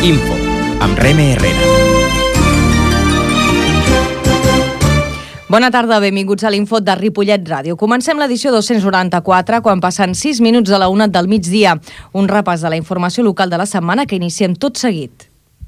Info, amb Reme Herrera. Bona tarda, benvinguts a l'Info de Ripollet Ràdio. Comencem l'edició 294, quan passen 6 minuts de la 1 del migdia. Un repàs de la informació local de la setmana que iniciem tot seguit.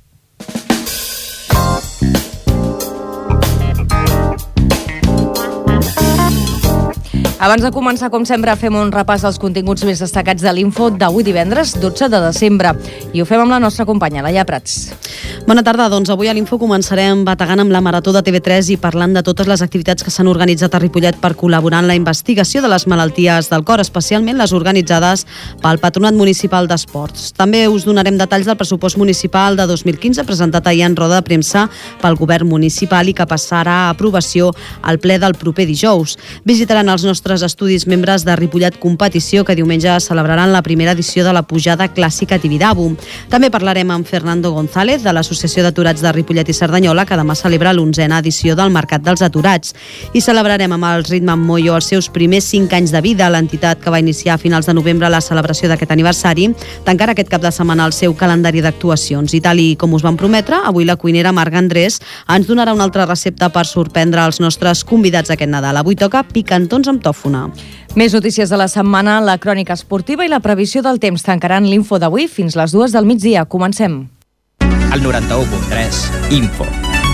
Abans de començar, com sempre, fem un repàs dels continguts més destacats de l'Info d'avui divendres, 12 de desembre. I ho fem amb la nostra companya, Laia Prats. Bona tarda, doncs avui a l'Info començarem bategant amb la Marató de TV3 i parlant de totes les activitats que s'han organitzat a Ripollet per col·laborar en la investigació de les malalties del cor, especialment les organitzades pel Patronat Municipal d'Esports. També us donarem detalls del pressupost municipal de 2015 presentat ahir en roda de premsa pel govern municipal i que passarà a aprovació al ple del proper dijous. Visitaran els nostres estudis membres de Ripollet Competició, que diumenge celebraran la primera edició de la pujada clàssica Tibidabo. També parlarem amb Fernando González, de l'Associació d'Aturats de Ripollet i Cerdanyola, que demà celebra l'11a edició del Mercat dels Aturats. I celebrarem amb el Ritme amb Moyo els seus primers 5 anys de vida. L'entitat, que va iniciar a finals de novembre la celebració d'aquest aniversari, tancarà aquest cap de setmana el seu calendari d'actuacions. I tal i com us vam prometre, avui la cuinera Marga Andrés ens donarà una altra recepta per sorprendre els nostres convidats aquest Nadal. Avui toca picantons amb tòfona. Més notícies de la setmana, la crònica esportiva i la previsió del temps tancaran l'Info d'avui fins les 2 del migdia. Comencem. Al 91.3, Info.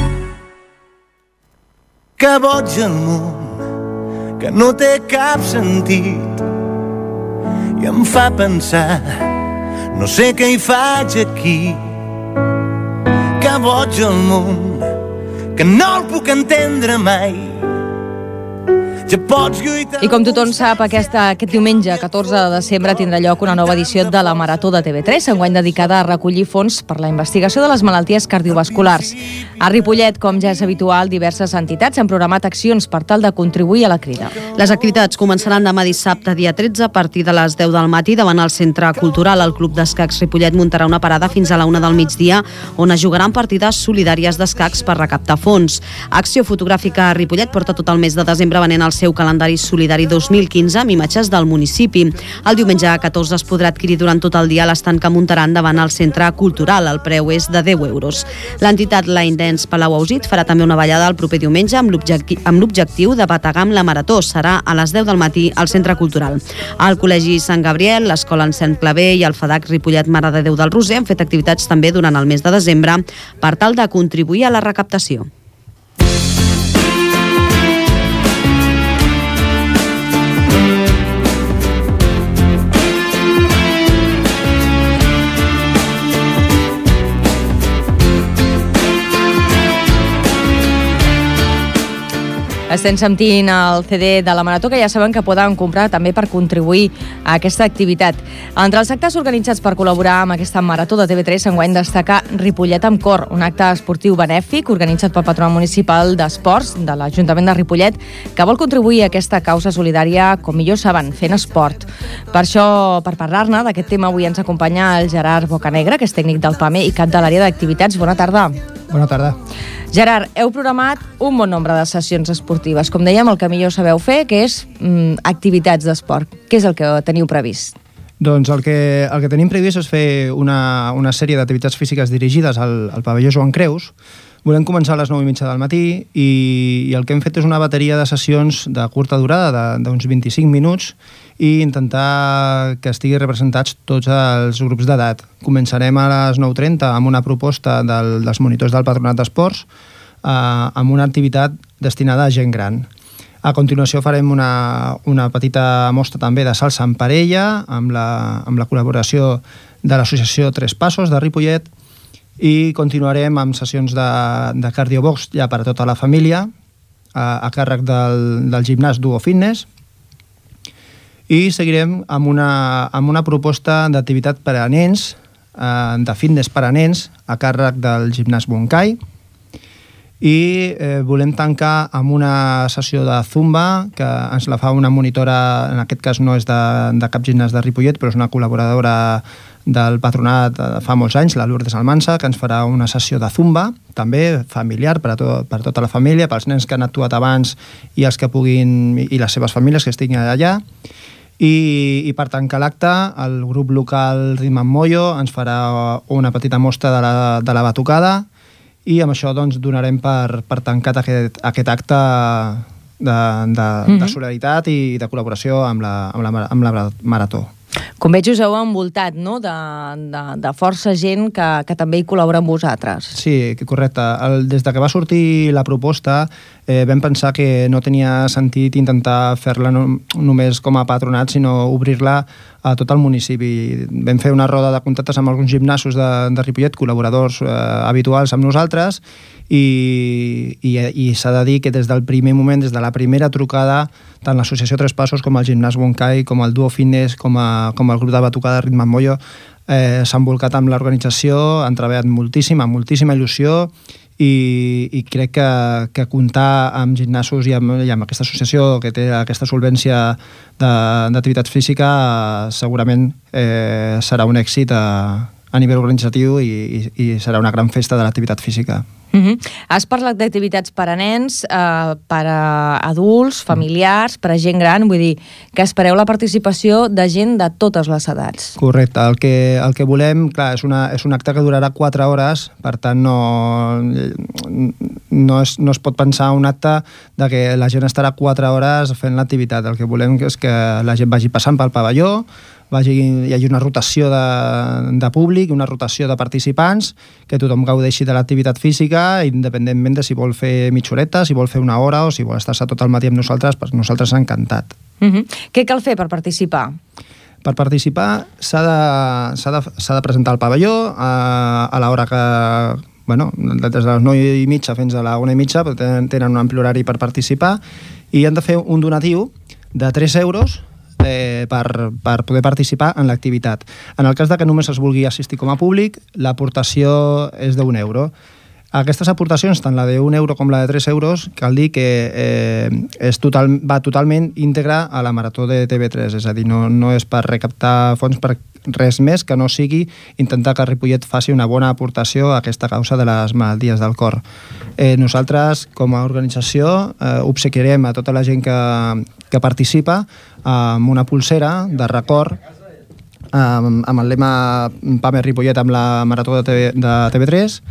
Que boig el món, que no té cap sentit, i em fa pensar, no sé què hi faig aquí. Que boig el món, que no el puc entendre mai. I com tothom sap, aquest diumenge, 14 de desembre, tindrà lloc una nova edició de la Marató de TV3, enguany dedicada a recollir fons per la investigació de les malalties cardiovasculars. A Ripollet, com ja és habitual, diverses entitats han programat accions per tal de contribuir a la crida. Les activitats començaran demà dissabte, dia 13, a partir de les 10 del matí, davant el Centre Cultural. El Club d'Escacs Ripollet muntarà una parada fins a la 1 del migdia, on es jugaran partides solidàries d'escacs per recaptar fons. Acció Fotogràfica a Ripollet porta tot el mes de desembre venent el seu calendari solidari 2015 amb imatges del municipi. El diumenge 14 es podrà adquirir durant tot el dia l'estant que muntaran davant el Centre Cultural. El preu és de 10 euros. L'entitat Line Dance Palau Ausit farà també una ballada el proper diumenge amb l'objectiu de bategar amb la Marató. Serà a les 10 del matí al Centre Cultural. Al Col·legi Sant Gabriel, l'Escola Encén Clavé i el FADAC Ripollet Mare de Déu del Roser han fet activitats també durant el mes de desembre per tal de contribuir a la recaptació. Estem sentint el CD de la Marató, que ja saben que poden comprar també per contribuir a aquesta activitat. Entre els actes organitzats per col·laborar amb aquesta Marató de TV3 enguany destaca Ripollet amb Cor, un acte esportiu benèfic organitzat pel Patronat Municipal d'Esports de l'Ajuntament de Ripollet, que vol contribuir a aquesta causa solidària, com millor saben, fent esport. Per això, per parlar-ne d'aquest tema, avui ens acompanya el Gerard Bocanegra, que és tècnic del PAME i cap de l'àrea d'activitats. Bona tarda. Bona tarda. Gerard, heu programat un bon nombre de sessions esportives. Com dèiem, el que millor sabeu fer, que és activitats d'esport. Què és el que teniu previst? Doncs el que tenim previst és fer una sèrie d'activitats físiques dirigides al pavelló Joan Creus. Volem començar a les 9:30 del matí i el que hem fet és una bateria de sessions de curta durada, d'uns 25 minuts, i intentar que estigui representats tots els grups d'edat. Començarem a les 9:30 amb una proposta dels monitors del Patronat d'Esports amb una activitat destinada a gent gran. A continuació farem una petita mostra també de salsa en parella amb la col·laboració de l'associació Tres Passos de Ripollet, i continuarem amb sessions de cardiobox ja per a tota la família a càrrec del gimnàs Duo Fitness, i seguirem amb una proposta d'activitat per a nens, de fitness per a nens, a càrrec del gimnàs Boncai, i volem tancar amb una sessió de Zumba que ens la fa una monitora, en aquest cas no és de cap gimnàs de Ripollet, però és una col·laboradora del Patronat fa molts anys, la Lourdes Almansa, que ens farà una sessió de Zumba, també familiar per tota la família, pels nens que han actuat abans i els que puguin, i les seves famílies que estiguin allà. I per tancar l'acte, el grup local Ritme amb Mollo ens farà una petita mostra de la batucada i amb això doncs, donarem per tancat aquest acte de solidaritat i de col·laboració amb la Marató. Com veig, us heu envoltat, no?, de força gent que també hi col·labora amb vosaltres. Sí, correcte. Des de que va sortir la proposta vam pensar que no tenia sentit intentar fer-la només com a patronat, sinó obrir-la a tot el municipi. Vam fer una roda de contactes amb alguns gimnasos de Ripollet, col·laboradors habituals amb nosaltres, i s'ha de dir que des del primer moment, des de la primera trucada, tant l'associació Tres Passos com el gimnàs Bonkai, com el Duo Fitness, com el grup de batucada Ritme amb Mollo, s'han volcat amb l'organització, han treballat moltíssim, amb moltíssima il·lusió, i crec que comptar amb gimnasos i amb aquesta associació que té aquesta solvència d'activitat física segurament serà un èxit a nivell organitzatiu i serà una gran festa de l'activitat física. Has parlat d'activitats per a nens, per a adults, familiars, per a gent gran, vull dir que espereu la participació de gent de totes les edats. Correcte, el que volem, clar, és un acte que durarà 4 hores, per tant no es pot pensar un acte de que la gent estarà 4 hores fent l'activitat. El que volem és que la gent vagi passant pel pavelló, hi hagi una rotació de públic, una rotació de participants, que tothom gaudeixi de l'activitat física, independentment de si vol fer mitja horeta, si vol fer una hora o si vol estar-se tot el matí amb nosaltres, per nosaltres s'ha encantat. Què cal fer per participar? Per participar s'ha de presentar al pavelló a l'hora que... des de les 9:30 fins a la 1:30 tenen un ampli horari per participar i han de fer un donatiu de 3 euros per poder participar en l'activitat. En el cas de que només es vulgui assistir com a públic, l'aportació és d'1 euro. Aquestes aportacions, tant la de 1 euro com la de 3 euros, cal dir que va totalment íntegra a la Marató de TV3, és a dir, no és per recaptar fons per res més que no sigui intentar que Ripollet faci una bona aportació a aquesta causa de les malalties del cor. Nosaltres, com a organització, obsequiarem a tota la gent que participa amb una pulsera de record amb el lema PAME Ripollet amb la Marató de TV3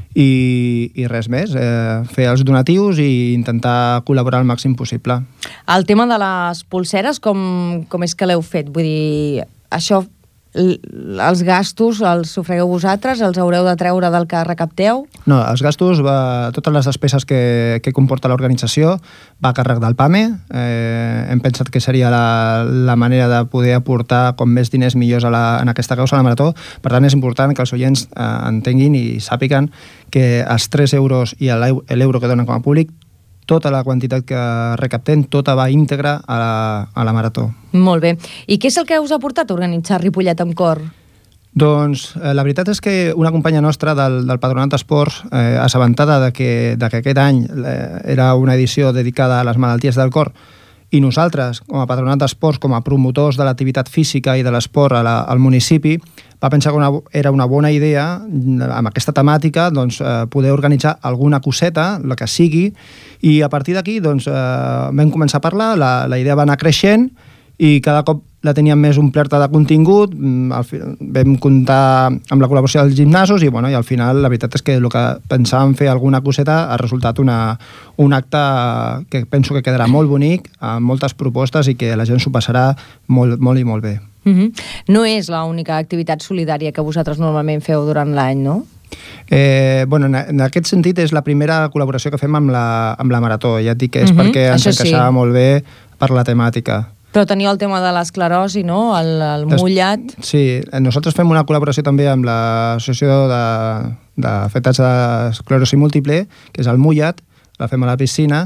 i res més, fer els donatius i intentar col·laborar al màxim possible. El tema de les pulseres, com és que l'heu fet? Vull dir, això, els gastos els sofregueu vosaltres, els haureu de treure del que recapteu? No, els gastos, totes les despeses que comporta l'organització va a càrrec del PAME. Hem pensat que seria la manera de poder aportar com més diners millors en aquesta causa, a la Marató. Per tant, és important que els oients entenguin i sàpiguen que els 3 euros i l'euro que donen com a públic, tota la quantitat que recaptem, tota va íntegra a la Marató. Molt bé. I què és el que us ha portat a organitzar Ripollet amb cor? Doncs la veritat és que una companya nostra del Patronat d'Esports, assabentada que aquest any era una edició dedicada a les malalties del cor, i nosaltres, com a Patronat d'Esports, com a promotors de l'activitat física i de l'esport al municipi, va pensar que era una bona idea, amb aquesta temàtica, poder organitzar alguna coseta, la que sigui, i a partir d'aquí vam començar a parlar, la idea va anar creixent, i cada cop la teníem més omplerta de contingut, vam comptar amb la col·laboració dels gimnasos i al final la veritat és que el que pensàvem fer alguna coseta ha resultat un acte que penso que quedarà molt bonic, amb moltes propostes i que la gent s'ho passarà molt, molt i molt bé. No és l'única activitat solidària que vosaltres normalment feu durant l'any, no? En aquest sentit és la primera col·laboració que fem amb la Marató, ja et dic que és perquè ens encaixava molt bé per la temàtica. Però teniu el tema de l'esclerosi, no? El mullat. Sí, nosaltres fem una col·laboració també amb l'Associació d'Afectats d'Esclerosi Múltiple, que és el mullat, la fem a la piscina,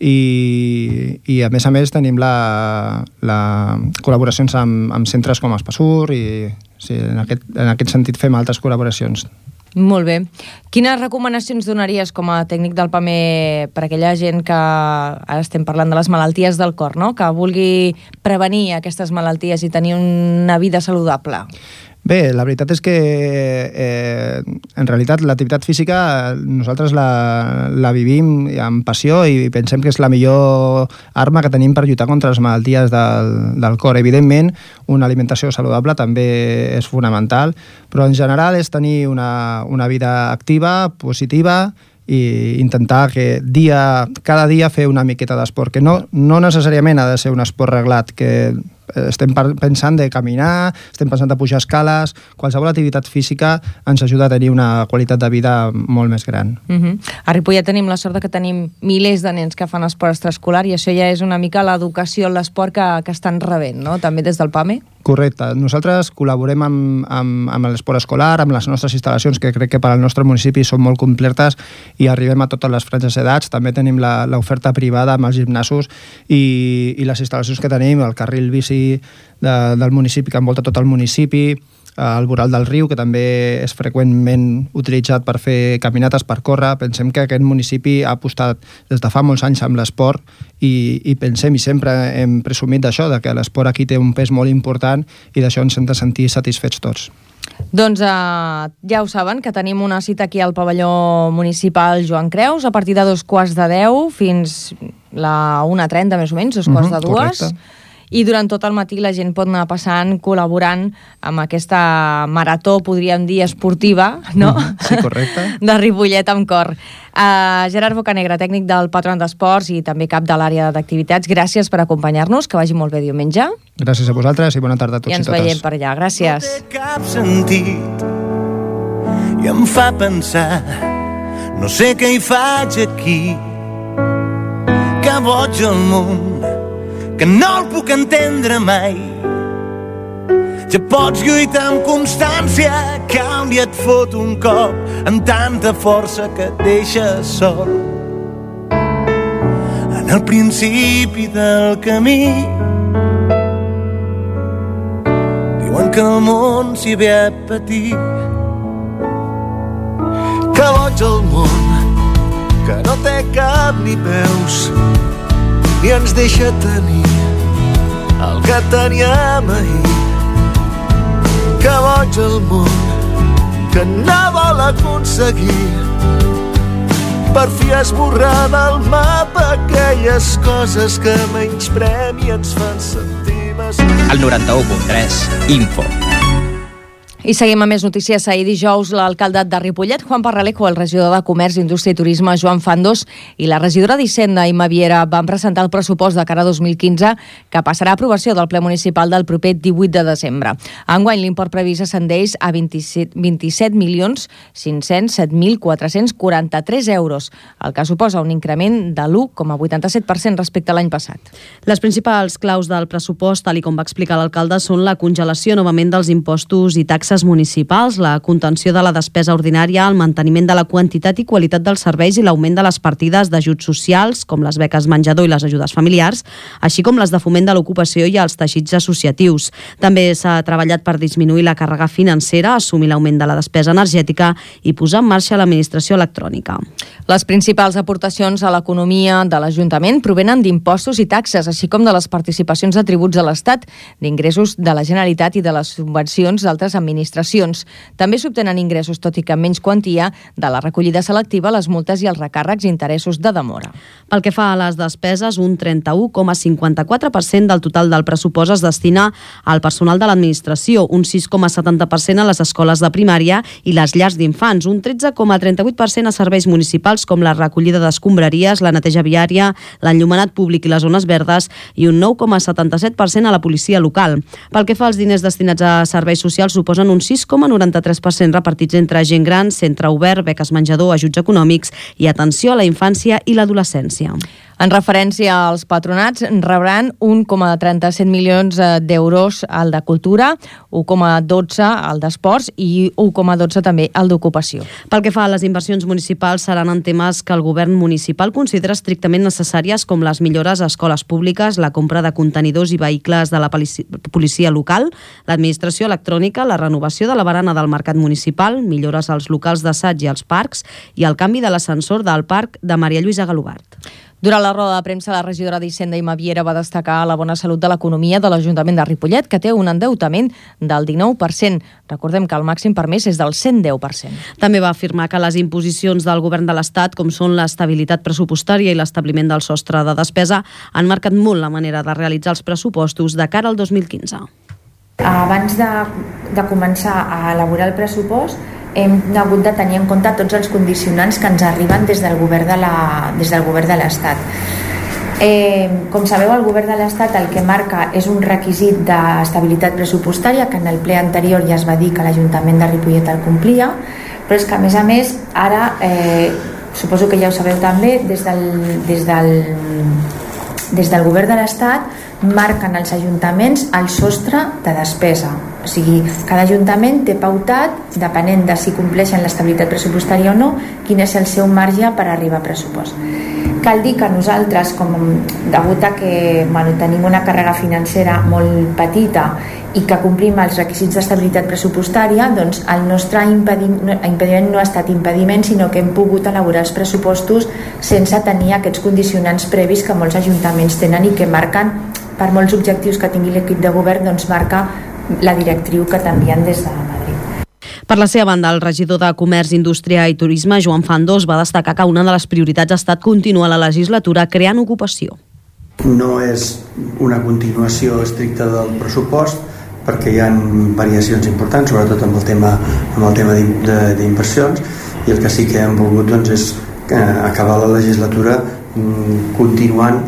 i a més tenim col·laboracions amb centres com Espassur, i sí, en aquest sentit fem altres col·laboracions. Molt bé. Quines recomanacions donaries com a tècnic del PAME per a aquella gent que, ara estem parlant de les malalties del cor, no?, que vulgui prevenir aquestes malalties i tenir una vida saludable? Bé, la veritat és que en realitat l'activitat física nosaltres la vivim amb passió i pensem que és la millor arma que tenim per lluitar contra les malalties del cor. Evidentment, una alimentació saludable també és fonamental, però en general és tenir una vida activa, positiva, i intentar que cada dia fer una miqueta d'esport, que no necessàriament ha de ser un esport reglat, que estem pensant de caminar, estem pensant de pujar escales, qualsevol activitat física ens ajuda a tenir una qualitat de vida molt més gran. A Ripollet tenim la sort que tenim milers de nens que fan esport extraescolar i això ja és una mica l'educació en l'esport que estan rebent, no? També des del PAME? Correcte. Nosaltres col·laborem amb l'esport escolar, amb les nostres instal·lacions, que crec que per al nostre municipi són molt completes i arribem a totes les franges d'edats. També tenim l'oferta privada amb els gimnasos i les instal·lacions que tenim, el carril bici del municipi que envolta tot el municipi, el voral del riu, que també és freqüentment utilitzat per fer caminates, per córrer. Pensem que aquest municipi ha apostat des de fa molts anys amb l'esport i pensem, i sempre hem presumit d'això, que l'esport aquí té un pes molt important i d'això ens hem de sentir satisfets tots. Doncs ja ho saben, que tenim una cita aquí al pavelló municipal Joan Creus a partir de 2:15 fins la 1:30 més o menys, 2:15. Correcte. I durant tot el matí la gent pot anar passant, col·laborant amb aquesta marató, podríem dir, esportiva, no? Sí, correcte. De Ripollet amb cor. Gerard Bocanegra, tècnic del Patronat d'Esports i també cap de l'àrea d'activitats, gràcies per acompanyar-nos, que vagi molt bé diumenge. Gràcies a vosaltres i bona tarda a tots i totes. I ens veiem per allà, gràcies. No té cap sentit i em fa pensar, no sé què hi faig aquí, que boig el món, que no el puc entendre mai. Ja pots lluitar amb constància, canvia, et fot un cop amb tanta força que et deixes sol. En el principi del camí diuen que el món s'hi ve a patir, que boig el món, que no té cap ni peus, ni ens deixa tenir el que teníem ahir. Que boig el món, que no vol aconseguir per fi esborrar del mapa aquelles coses que menysprem i ens fan sentir més... El 91.3, Info. I seguim amb més notícies. Ahir dijous, l'alcalde de Ripollet, Juan Parralejo, el regidor de Comerç, Indústria i Turisme, Joan Fandos, i la regidora d'Hisenda, Imma Viera, van presentar el pressupost de cara a 2015, que passarà a aprovació del ple municipal del proper 18 de desembre. Enguany, l'import previst ascendeix a 27.507.443 euros, el que suposa un increment de l'1,87% respecte a l'any passat. Les principals claus del pressupost, tal com va explicar l'alcalde, són la congelació novament dels impostos i taxes municipals, la contenció de la despesa ordinària, el manteniment de la quantitat i qualitat dels serveis i l'augment de les partides d'ajuts socials, com les beques menjador i les ajudes familiars, així com les de foment de l'ocupació i els teixits associatius. També s'ha treballat per disminuir la càrrega financera, assumir l'augment de la despesa energètica i posar en marxa l'administració electrònica. Les principals aportacions a l'economia de l'Ajuntament provenen d'impostos i taxes, així com de les participacions de tributs a l'Estat, d'ingressos de la Generalitat i de les subvencions d'altres administracions. També s'obtenen ingressos, tot i que en menys quantia, de la recollida selectiva, les multes i els recàrrecs i interessos de demora. Pel que fa a les despeses, un 31,54% del total del pressupost es destina al personal de l'administració, un 6,70% a les escoles de primària i les llars d'infants, un 13,38% a serveis municipals com la recollida d'escombraries, la neteja viària, l'enllumenat públic i les zones verdes i un 9,77% a la policia local. Pel que fa als diners destinats a serveis socials, suposen un 6,93% repartits entre gent gran, centre obert, beques menjador, ajuts econòmics i atenció a la infància i l'adolescència. En referència als patronats, rebran 1,37 milions d'euros al de cultura, 1,12 al d'esports i 1,12 també al d'ocupació. Pel que fa a les inversions municipals, seran en temes que el govern municipal considera estrictament necessàries, com les millores a escoles públiques, la compra de contenidors i vehicles de la policia local, l'administració electrònica, la renovació de la barana del mercat municipal, millores als locals d'assaig i als parcs i el canvi de l'ascensor del parc de Maria Lluïsa Galobart. Durant la roda de premsa, la regidora d'Hisenda i Maviera va destacar la bona salut de l'economia de l'Ajuntament de Ripollet, que té un endeutament del 19%. Recordem que el màxim permès és del 110%. També va afirmar que les imposicions del govern de l'Estat, com són l'estabilitat pressupostària i l'establiment del sostre de despesa, han marcat molt la manera de realitzar els pressupostos de cara al 2015. Abans de començar a elaborar el pressupost, hem hagut de tenir en compte tots els condicionants que ens arriben des del govern de l'Estat. Com sabeu, el govern de l'Estat el que marca és un requisit d'estabilitat pressupostària, que en el ple anterior ja es va dir que l'Ajuntament de Ripollet el complia, però és que a més ara, suposo que ja ho sabeu també, des del govern de l'Estat marquen els ajuntaments el sostre de despesa. O sigui, cada ajuntament té pautat, depenent de si compleixen l'estabilitat pressupostària o no, quin és el seu marge per arribar a pressupost. Cal dir que nosaltres, degut a que tenim una càrrega financera molt petita i que complim els requisits d'estabilitat pressupostària, doncs el nostre impediment no ha estat impediment, sinó que hem pogut elaborar els pressupostos sense tenir aquests condicionants previs que molts ajuntaments tenen i que marquen, per molts objectius que tingui l'equip de govern, doncs marca la directriu que t'envien des de Madrid. Per la seva banda, el regidor de Comerç, Indústria i Turisme, Joan Fandos, va destacar que una de les prioritats ha estat continuar la legislatura creant ocupació. No és una continuació estricta del pressupost, perquè hi ha variacions importants, sobretot amb el tema d'inversions, i el que sí que hem volgut és acabar la legislatura continuant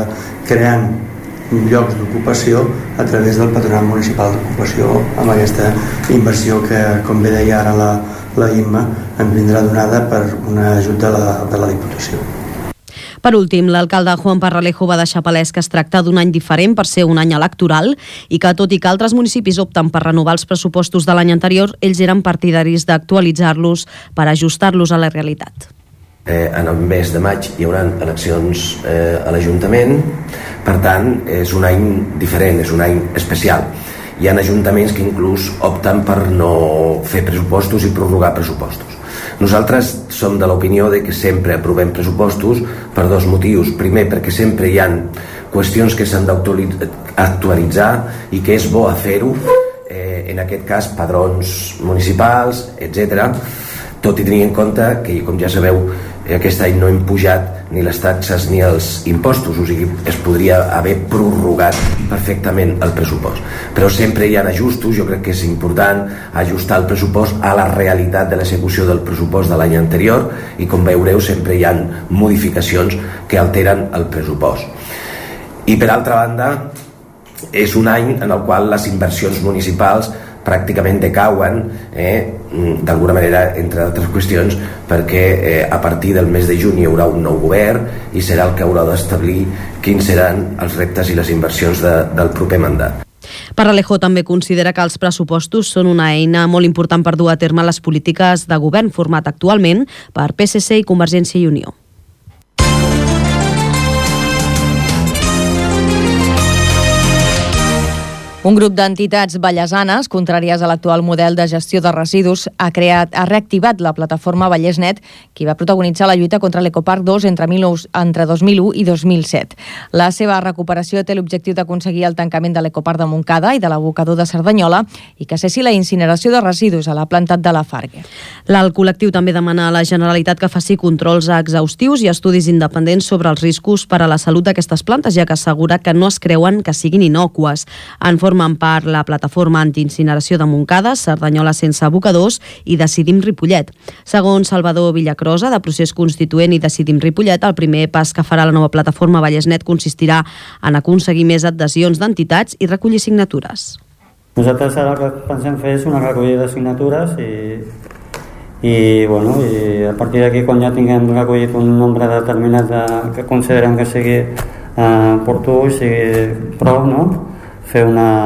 creant llocs d'ocupació a través del Patronat Municipal d'Ocupació, amb aquesta inversió que, com bé deia ara la Imma, ens vindrà donada per un ajut de la Diputació. Per últim, l'alcalde Juan Parralejo va deixar palès que es tracta d'un any diferent per ser un any electoral i que, tot i que altres municipis opten per renovar els pressupostos de l'any anterior, ells eren partidaris d'actualitzar-los per ajustar-los a la realitat. En el mes de maig hi haurà eleccions a l'Ajuntament, per tant és un any diferent, és un any especial. Hi ha ajuntaments que inclús opten per no fer pressupostos i prorrogar pressupostos. Nosaltres som de l'opinió de que sempre aprovem pressupostos per dos motius. Primer, perquè sempre hi ha qüestions que s'han d'actualitzar i que és bo a fer-ho, en aquest cas padrons municipals, etc. Tot i tenir en compte que, com ja sabeu, aquest any no hem pujat ni les taxes ni els impostos, o sigui, es podria haver prorrogat perfectament el pressupost. Però sempre hi ha ajustos, jo crec que és important ajustar el pressupost a la realitat de l'execució del pressupost de l'any anterior i, com veureu, sempre hi ha modificacions que alteren el pressupost. I, per altra banda, és un any en el qual les inversions municipals pràcticament decauen, d'alguna manera, entre altres qüestions, perquè a partir del mes de juny hi haurà un nou govern i serà el que haurà d'establir quins seran els reptes i les inversions del proper mandat. Parralejo també considera que els pressupostos són una eina molt important per dur a terme les polítiques de govern format actualment per PSC i Convergència i Unió. Un grup d'entitats vallesanes, contràries a l'actual model de gestió de residus, ha reactivat la plataforma Vallesnet, qui va protagonitzar la lluita contra l'Ecoparc 2 entre 2001 i 2007. La seva recuperació té l'objectiu d'aconseguir el tancament de l'Ecoparc de Montcada i de l'abocador de Cerdanyola i que cessi la incineració de residus a la planta de la Fargue. El col·lectiu també demana a la Generalitat que faci controls exhaustius i estudis independents sobre els riscos per a la salut d'aquestes plantes, ja que assegura que no es creuen que siguin innòcues. Formen part la plataforma antiincineració de Montcada, Cerdanyola sense abocadors i Decidim Ripollet. Segons Salvador Villacrosa, de Procés Constituent i Decidim Ripollet, el primer pas que farà la nova plataforma Vallesnet consistirà en aconseguir més adhesions d'entitats i recollir signatures. Nosaltres ara el que pensem fer és una recollida de signatures i a partir d'aquí, quan ja tinguem recollit un nombre determinat que considerem que sigui oportú i sigui prou, no? Fer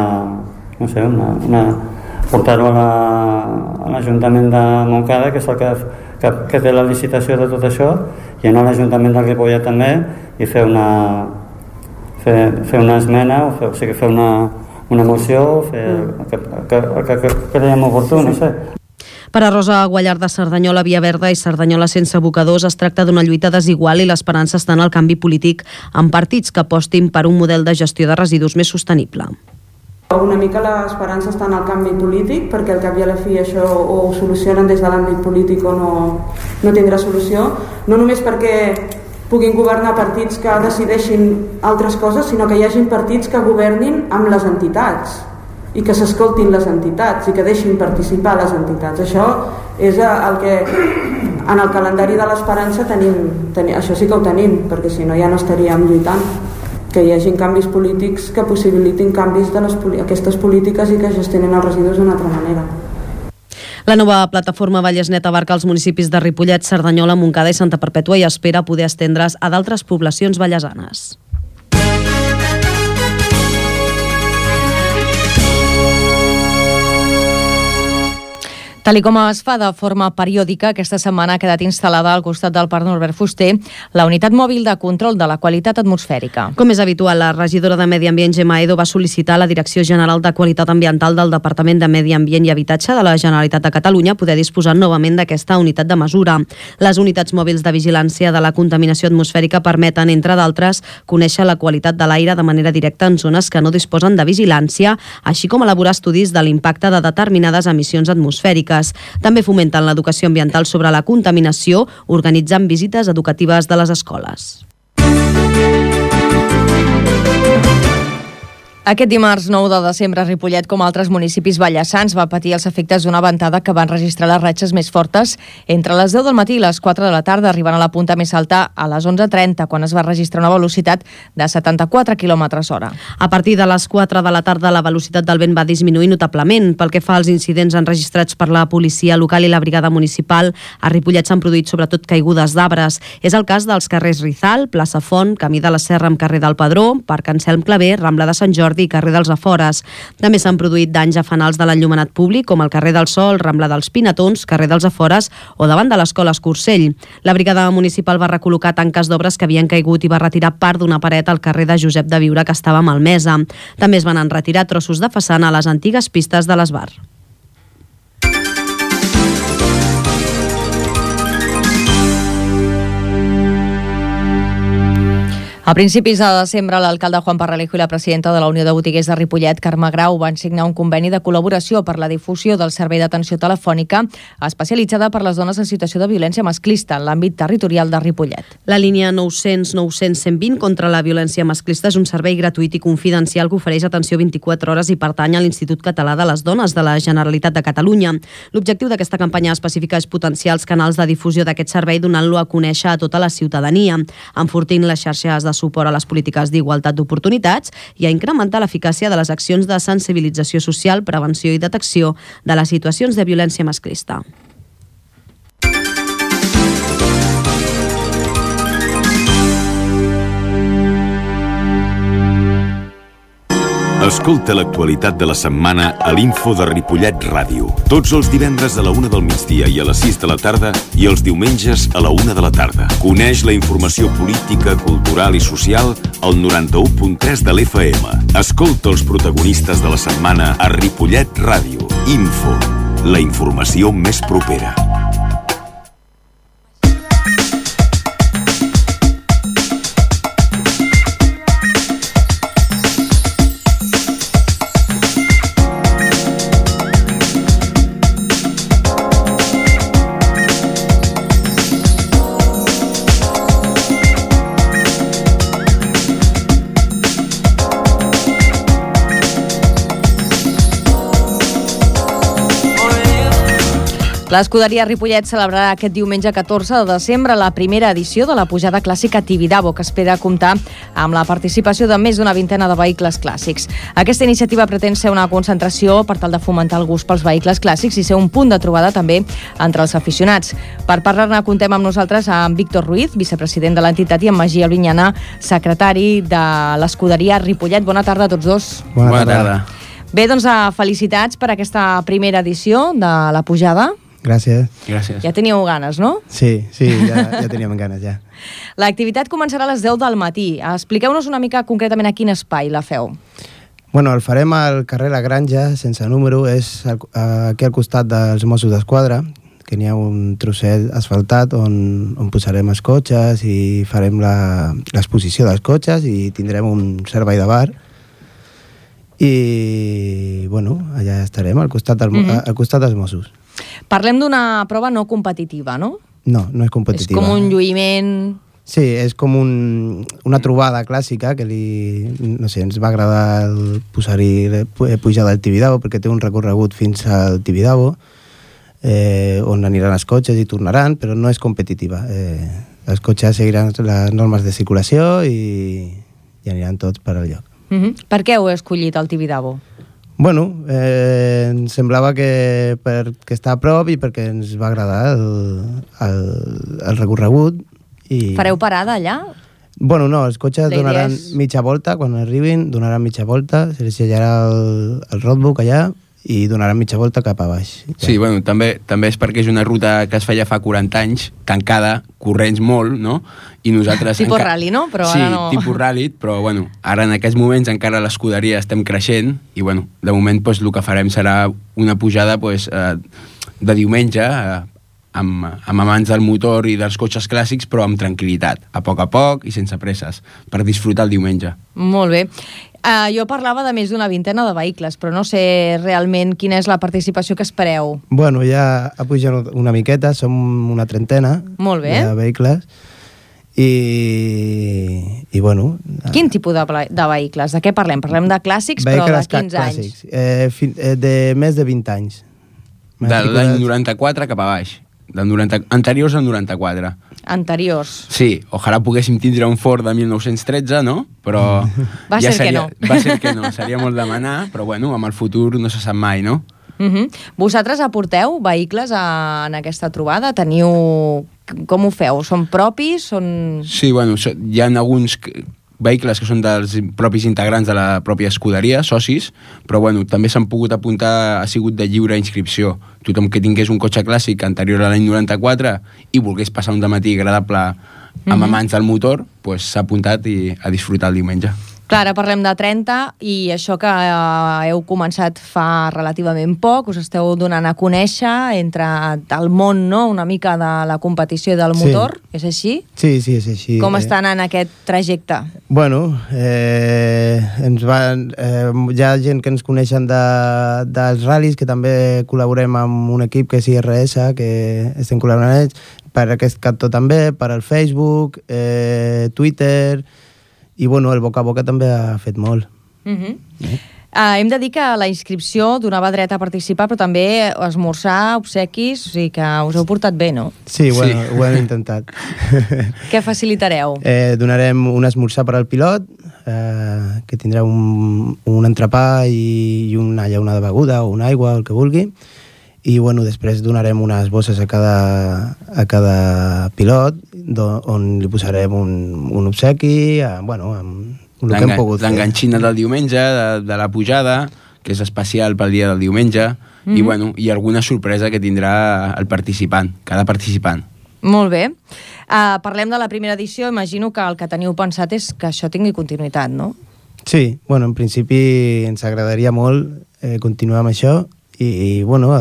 portar-ho a l'Ajuntament de Montcada, que és el que té la licitació de tot això, i anar a l'Ajuntament de Ripollet també i fer una esmena, o sigui, fer una moció, fer el que creiem oportú, no sé. Per a Rosa Guallarda, Cerdanyola Via Verda i Cerdanyola sense abocadors es tracta d'una lluita desigual i l'esperança està en el canvi polític amb partits que apostin per un model de gestió de residus més sostenible. Una mica l'esperança està en el canvi polític, perquè al cap i a la fi això o ho solucionen des de l'àmbit polític o no tindrà solució, no només perquè puguin governar partits que decideixin altres coses, sinó que hi hagin partits que governin amb les entitats i que s'escoltin les entitats i que deixin participar les entitats. Això és el que en el calendari de l'esperança tenim, això sí que ho tenim, perquè si no ja no estaríem lluitant, que hi hagin canvis polítics que possibilitin canvis d'aquestes polítiques i que gestionen els residus d'una altra manera. La nova plataforma Vallès Net abarca els municipis de Ripollet, Cerdanyola, Montcada i Santa Perpètua i espera poder estendre's a d'altres poblacions vallesanes. Tal com es fa de forma periòdica, aquesta setmana ha quedat instal·lada al costat del Parc Norbert Fuster la unitat mòbil de control de la qualitat atmosfèrica. Com és habitual, la regidora de Medi Ambient, Gemma Edo, va sol·licitar a la Direcció General de Qualitat Ambiental del Departament de Medi Ambient i Habitatge de la Generalitat de Catalunya poder disposar novament d'aquesta unitat de mesura. Les unitats mòbils de vigilància de la contaminació atmosfèrica permeten, entre d'altres, conèixer la qualitat de l'aire de manera directa en zones que no disposen de vigilància, així com elaborar estudis de l'impacte de determinades emissions atmosfèriques. També fomenten l'educació ambiental sobre la contaminació, organitzant visites educatives de les escoles. Aquest dimarts 9 de desembre, Ripollet, com altres municipis vallesans, va patir els efectes d'una ventada que van registrar les ratxes més fortes entre les 10 del matí i les 4 de la tarda, arribant a la punta més alta a les 11:30, quan es va registrar una velocitat de 74 km/h. A partir de les 4 de la tarda, la velocitat del vent va disminuir notablement. Pel que fa als incidents enregistrats per la policia local i la brigada municipal, a Ripollet s'han produït sobretot caigudes d'arbres. És el cas dels carrers Rizal, Plaça Font, Camí de la Serra amb carrer del Pedró, Parc Anselm Claver, Rambla de Sant Jordi i carrer dels Afores. També s'han produït danys a fanals de l'enllumenat públic, com el carrer del Sol, Rambla dels Pinatons, carrer dels Afores o davant de l'escola Escursell. La brigada municipal va recol·locar tanques d'obres que havien caigut i va retirar part d'una paret al carrer de Josep de Viure, que estava malmesa. També es van enretirar trossos de façana a les antigues pistes de l'Esbar. A principis de desembre, l'alcalde Juan Parralejo i la presidenta de la Unió de Botiguers de Ripollet, Carme Grau, van signar un conveni de col·laboració per la difusió del servei d'atenció telefònica especialitzada per les dones en situació de violència masclista en l'àmbit territorial de Ripollet. La línia 900-900-120 contra la violència masclista és un servei gratuït i confidencial que ofereix atenció 24 hores i pertany a l'Institut Català de les Dones de la Generalitat de Catalunya. L'objectiu d'aquesta campanya específica és potenciar els canals de difusió d'aquest servei, donant-lo a conèixer a tota la ciutadania, enfortint les xarxes de suport a les polítiques d'igualtat d'oportunitats i a incrementar l'eficàcia de les accions de sensibilització social, prevenció i detecció de les situacions de violència masclista. Escolta l'actualitat de la setmana a l'Info de Ripollet Ràdio. Tots els divendres a la 1 del migdia i a les 6 de la tarda i els diumenges a la 1 de la tarda. Coneix la informació política, cultural i social al 91.3 de l'FM. Escolta els protagonistes de la setmana a Ripollet Ràdio. Info, la informació més propera. L'escuderia Ripollet celebrarà aquest diumenge 14 de desembre la primera edició de la pujada clàssica Tibidabo, que espera comptar amb la participació de més d'una vintena de vehicles clàssics. Aquesta iniciativa pretén ser una concentració per tal de fomentar el gust pels vehicles clàssics i ser un punt de trobada també entre els aficionats. Per parlar-ne contem amb nosaltres amb Víctor Ruiz, vicepresident de l'entitat, i amb Magí Albinyana, secretari de l'escuderia Ripollet. Bona tarda a tots dos. Bona tarda. Bé, doncs felicitats per aquesta primera edició de la pujada. Gràcies. Ja teníeu ganes, no? Sí, ja teníem ganes, ja. L'activitat començarà a les 10 del matí. Expliqueu-nos una mica concretament a quin espai la feu. Bueno, el farem al carrer La Granja, sense número, és aquí al costat dels Mossos d'Esquadra, que n'hi ha un trosset asfaltat on posarem els cotxes i farem l'exposició dels cotxes i tindrem un servei de bar. I, bueno, allà estarem, al costat dels Mossos. Parlem d'una prova no competitiva, no? No, no és competitiva. És com un lluïment... Sí, és com una trobada clàssica que no sé, ens va agradar posar-hi pujar del Tibidabo perquè té un recorregut fins al Tibidabo on aniran els cotxes i tornaran, però no és competitiva. Els cotxes seguiran les normes de circulació i aniran tots per al lloc. Per què heu escollit el Tibidabo? Bueno, ens semblava que perquè està a prop i perquè ens va agradar el recorregut. Fareu parada allà? Bueno, no, els cotxes donaran mitja volta, quan arribin donaran mitja volta, se'ls sellarà el roadbook allà i donaran mitja volta cap a baix. Sí, bueno, també és perquè és una ruta que es feia fa 40 anys, tancada, corrents molt, no? I nosaltres... Tipus rally, no? Però sí, ara no... tipus rally, però bueno, ara en aquests moments encara a l'escuderia estem creixent i bueno, de moment pues, el que farem serà una pujada pues, de diumenge amb amants del motor i dels cotxes clàssics, però amb tranquil·litat, a poc i sense presses, per disfrutar el diumenge. Molt bé. Jo parlava de més d'una vintena de vehicles, però no sé realment quina és la participació que espereu. Bueno, ja ha pujat una miqueta, som una trentena de vehicles, i bueno... Quin tipus de vehicles? De què parlem? Parlem de clàssics, però de quins anys? De més de 20 anys. De l'any 94 cap a baix. Anteriors al 94. Anteriors. Sí, ojalà poguéssim tindre un Ford de 1913, no? Però... Va ser que no, seria molt demanar, però bueno, amb el futur no se sap mai, no? Vosaltres aporteu vehicles en aquesta trobada? Teniu... Com ho feu? Són propis? Sí, bueno, hi ha alguns vehicles que són dels propis integrants de la pròpia escuderia, socis, però bueno, també s'han pogut apuntar, ha sigut de lliure inscripció. Tothom que tingués un cotxe clàssic anterior a l'any 94 i volgués passar un dematí agradable amb amants del motor, pues s'ha apuntat a disfrutar el diumenge. Clar, ara parlem de 30 i això que heu començat fa relativament poc, us esteu donant a conèixer entre el món, no?, una mica de la competició del motor, és així? Sí, és així. Com estan en aquest trajecte? Bueno, hi ha gent que ens coneixen dels ral·lis, que també col·laborem amb un equip que és IRS, que estem col·laborant ells, per aquest cantó també, per al Facebook, Twitter... I bueno, el boca a boca també ha fet molt. Hem de dir que la inscripció donava dret a participar, però també esmorzar, obsequis, o sigui que us heu portat bé, no? Sí, bueno, ho hem intentat. Què facilitareu? Donarem un esmorzar per al pilot, que tindrà un entrepà i una llauna de beguda o una aigua, el que vulgui. I bueno, després donarem unes bosses a cada pilot on li posarem un obsequi, bueno, amb el que hem pogut fer. L'enganxina del diumenge, de la pujada, que és especial pel dia del diumenge, i bueno, i alguna sorpresa que tindrà el participant, cada participant. Molt bé. Parlem de la primera edició, imagino que el que teniu pensat és que això tingui continuïtat, no? Sí, bueno, en principi ens agradaria molt continuar amb això, i bueno,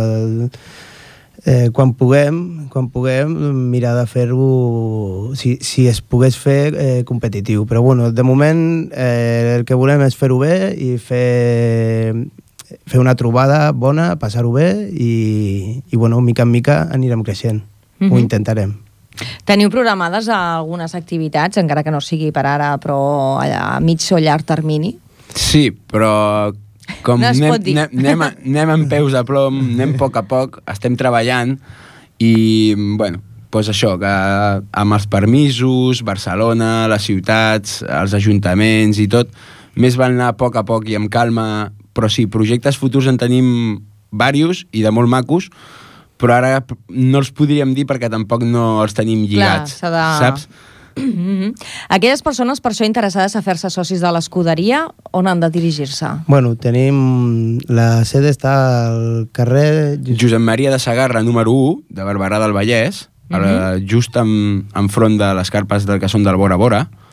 quan puguem mirar de fer-ho, si es pogués fer, competitiu. Però bueno, de moment el que volem és fer-ho bé i fer una trobada bona, passar-ho bé i bueno, mica en mica anirem creixent. Ho intentarem. Teniu programades algunes activitats, encara que no sigui per ara, però a mig o llarg termini? Sí, però... Com no es pot dir. Anem en peus a plom, anem a poc, estem treballant i, bueno, doncs això, que amb els permisos, Barcelona, les ciutats, els ajuntaments i tot, més val anar a poc i amb calma, però sí, projectes futurs en tenim diversos i de molt macos, però ara no els podríem dir perquè tampoc no els tenim lligats, saps? Aquelles persones per això interessades a fer-se socis de l'escuderia, on han de dirigir-se? Bueno, tenim... La sede està al carrer... Josep Maria de Sagarra, número 1, de Barberà del Vallès, just enfront de les carpes del que són del Bora Bora.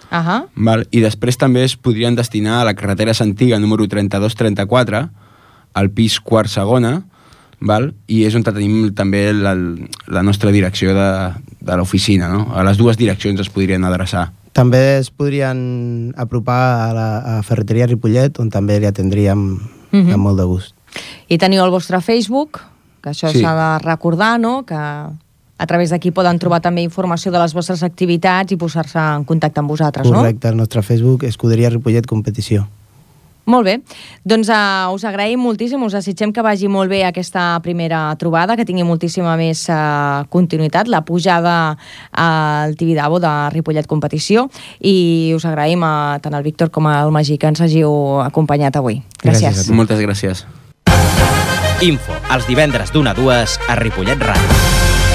Val? I després també es podrien destinar a la carretera Santiga número 3234, al pis quart segona, val? I és on tenim també la nostra direcció de l'oficina, no? A les dues direccions es podrien adreçar. També es podrien apropar a Ferreteria Ripollet, on també li atendríem amb molt de gust. I teniu el vostre Facebook, que això s'ha de recordar, no?, que a través d'aquí poden trobar també informació de les vostres activitats i posar-se en contacte amb vosaltres, no? Correcte, el nostre Facebook, Escuderia Ripollet Competició. Molt bé, doncs us agraïm moltíssim, us desitgem que vagi molt bé aquesta primera trobada, que tingui moltíssima més continuïtat, la pujada al Tibidabo de Ripollet Competició, i us agraïm tant al Víctor com al Magí que ens hàgiu acompanyat avui. Gràcies. Moltes gràcies. Info, els divendres d'1 a 2 a Ripollet Ràdio.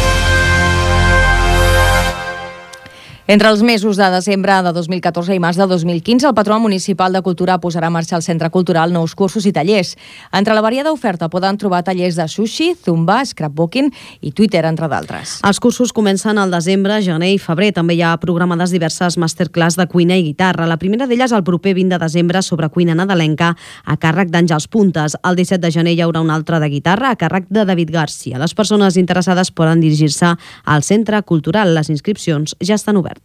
Entre els mesos de desembre de 2014 i març de 2015, el Patronat Municipal de Cultura posarà en marxa al Centre Cultural nous cursos i tallers. Entre la variada oferta poden trobar tallers de sushi, zumba, scrapbooking i Twitter, entre d'altres. Els cursos comencen al desembre, gener i febrer. També hi ha programades diverses masterclass de cuina i guitarra. La primera d'elles el proper 20 de desembre sobre cuina nadalenca a càrrec d'Àngels Puntes. El 17 de gener hi haurà una altra de guitarra a càrrec de David Garcia. Les persones interessades poden dirigir-se al Centre Cultural. Les inscripcions ja estan obertes.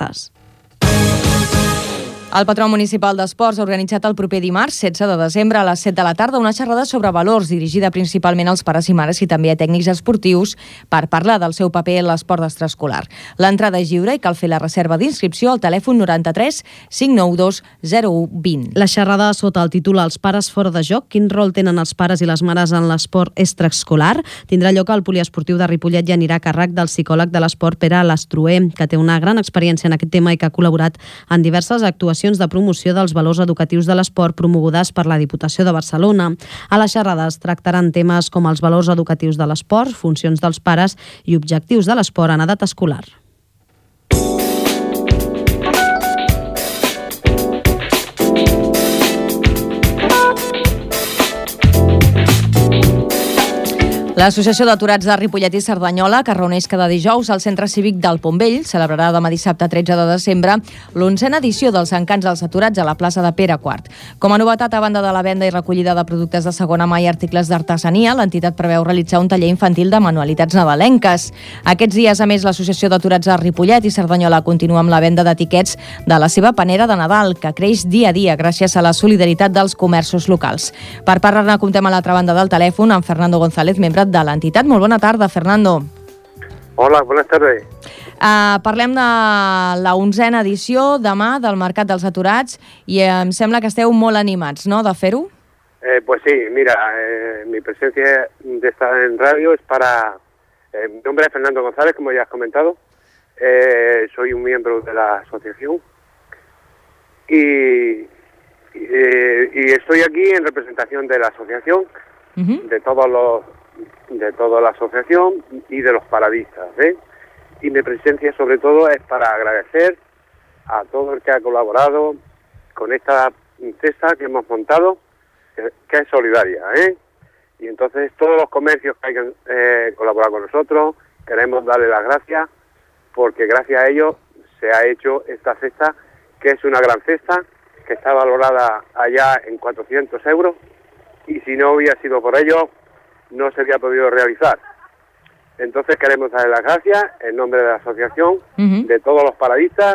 El Patronat Municipal d'Esports ha organitzat el proper dimarts, 16 de desembre, a les 7 de la tarda, una xerrada sobre valors dirigida principalment als pares i mares i també a tècnics esportius per parlar del seu paper en l'esport extraescolar. L'entrada és lliure i cal fer la reserva d'inscripció al telèfon 93 592 0120. La xerrada sota el títol Els pares fora de joc, quin rol tenen els pares i les mares en l'esport extraescolar, tindrà lloc al poliesportiu de Ripollet i anirà a càrrec del psicòleg de l'esport Pere Lastruer, que té una gran experiència en aquest tema i que ha col·laborat en diverses actuacions de promoció dels valors educatius de l'esport promogudes per la Diputació de Barcelona. A la xerrada es tractaran temes com els valors educatius de l'esport, funcions dels pares i objectius de l'esport en edat escolar. L'Associació d'Aturats de Ripollet i Cerdanyola, que reuneix cada dijous al Centre Cívic del Pont Vell, celebrarà demà dissabte 13 de desembre l'11a edició dels Encants als Aturats a la plaça de Pere IV. Com a novetat, a banda de la venda i recollida de productes de segona mà i articles d'artesania, l'entitat preveu realitzar un taller infantil de manualitats nadalenques. Aquests dies, a més, l'Associació d'Aturats de Ripollet i Cerdanyola continua amb la venda d'etiquets de la seva panera de Nadal, que creix dia a dia gràcies a la solidaritat dels comerços locals. Per parlar-ne, comptem a l'altra banda del telèfon amb Fernando González, membre de l'entitat. Molt bona tarda, Fernando. Hola, buenas tardes. Parlem de la 11a edició demà del Mercat dels Aturats i em sembla que esteu molt animats, ¿no?, de fer-ho? Pues sí, mira, mi presencia de estar en radio es para... mi nombre es Fernando González, como ya has comentado. Soy un miembro de la asociación y estoy aquí en representación de la asociación, de toda la asociación y de los paradistas, y mi presencia sobre todo es para agradecer a todo el que ha colaborado con esta cesta que hemos montado, que es solidaria, y entonces todos los comercios que hayan colaborado con nosotros queremos darle las gracias, porque gracias a ellos se ha hecho esta cesta, que es una gran cesta, que está valorada allá en 400 euros, y si no hubiera sido por ellos no se había podido realizar. Entonces queremos darle las gracias en nombre de la asociación, de todos los paradistas,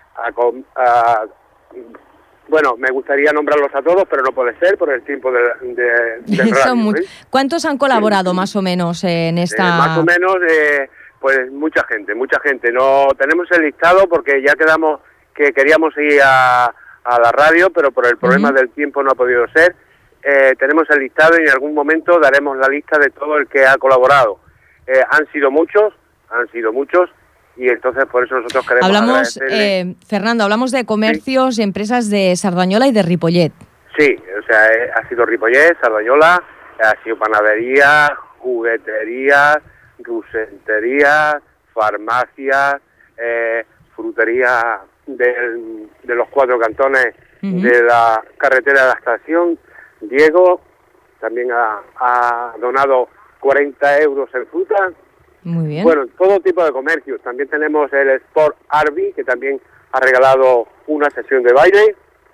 bueno, me gustaría nombrarlos a todos, pero no puede ser por el tiempo del radio. ¿Cuántos han colaborado más o menos en esta...? Más o menos, pues mucha gente. No tenemos el listado porque ya quedamos que queríamos ir a la radio, pero por el problema del tiempo no ha podido ser. Tenemos el listado y en algún momento daremos la lista de todo el que ha colaborado. Han sido muchos, y entonces por eso nosotros queremos agradecerle. Fernando, hablamos de comercios y empresas de Cerdanyola y de Ripollet. Sí, o sea, ha sido Ripollet, Cerdanyola, ha sido panaderías, jugueterías, rusenterías, farmacias, fruterías de los 4 cantones de la carretera de la estación. Diego también ha donado 40 euros en fruta. Muy bien. Bueno, todo tipo de comercios. También tenemos el Sport Arby, que también ha regalado una sesión de baile.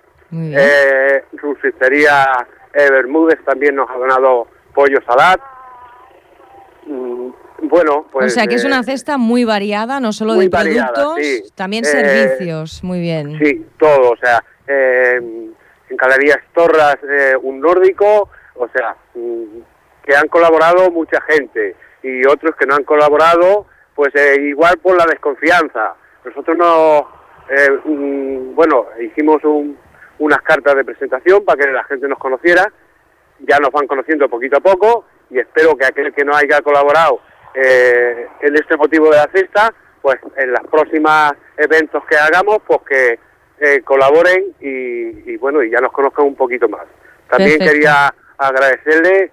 Rusistería Bermúdez también nos ha donado pollo salat. Bueno, pues... O sea, que es una cesta muy variada, no solo de productos, sí. También servicios, muy bien. Sí, todo, o sea, en Galerías Torras un nórdico, o sea, que han colaborado mucha gente, y otros que no han colaborado, pues igual por la desconfianza. Nosotros hicimos unas cartas de presentación para que la gente nos conociera, ya nos van conociendo poquito a poco, y espero que aquel que no haya colaborado en este motivo de la cesta, pues en las próximas eventos que hagamos, pues que colaboren y ya nos conozcan un poquito más. También quería agradecerle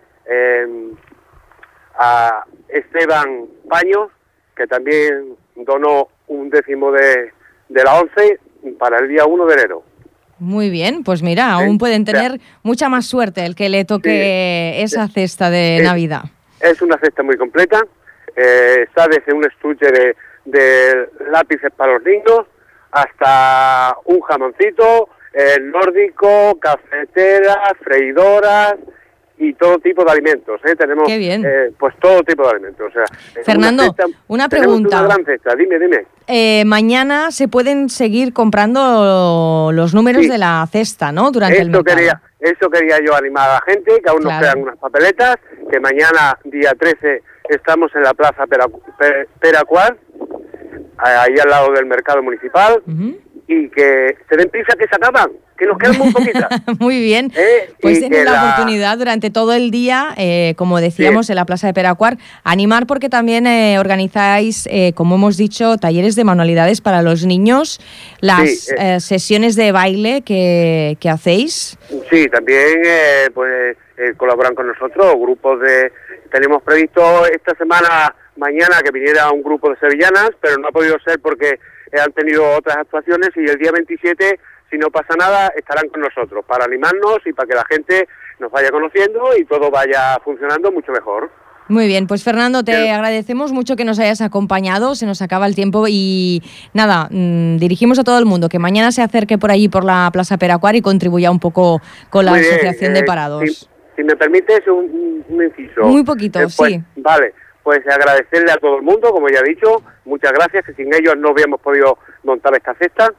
a Esteban Paños, que también donó 1/10 de la 11 para el día 1 de enero. Muy bien, pues mira, aún pueden tener mucha más suerte el que le toque esa cesta de Navidad. Es una cesta muy completa, está desde un estuche de lápices para los niños hasta un jamoncito, nórdico, cafeteras, freidoras y todo tipo de alimentos. Tenemos pues todo tipo de alimentos. O sea, Fernando, una pregunta. Una gran cesta. Dime. Mañana se pueden seguir comprando los números de la cesta, ¿no? Durante el mercado. Eso quería yo animar a la gente, que aún nos quedan unas papeletas, que mañana, día 13, estamos en la Plaza Peracuar, ahí al lado del mercado municipal, y que se den prisa que se acaban, que nos quedan muy poquitas. Muy bien, pues tienen la oportunidad durante todo el día, como decíamos, en la Plaza de Peracuar, animar porque también organizáis, como hemos dicho, talleres de manualidades para los niños, las sesiones de baile que hacéis. Sí, también colaboran con nosotros grupos tenemos previsto esta semana, mañana, que viniera un grupo de sevillanas, pero no ha podido ser porque han tenido otras actuaciones, y el día 27, si no pasa nada, estarán con nosotros para animarnos y para que la gente nos vaya conociendo y todo vaya funcionando mucho mejor. Muy bien, pues Fernando, te agradecemos mucho que nos hayas acompañado, se nos acaba el tiempo y nada, dirigimos a todo el mundo que mañana se acerque por allí por la Plaza Peracuar y contribuya un poco con la Asociación de Parados. Si me permites un inciso. Muy poquito, sí. Vale, pues agradecerle a todo el mundo, como ya he dicho, muchas gracias, que sin ellos no hubiéramos podido montar esta cesta.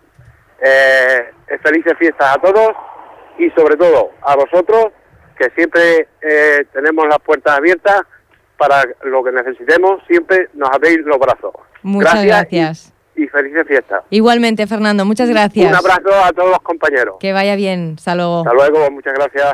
Felices fiestas a todos y sobre todo a vosotros, que siempre tenemos las puertas abiertas para lo que necesitemos, siempre nos abrís los brazos. Muchas gracias. Y felices fiestas. Igualmente, Fernando, muchas gracias. Un abrazo a todos los compañeros. Que vaya bien, hasta luego. Hasta luego, muchas gracias.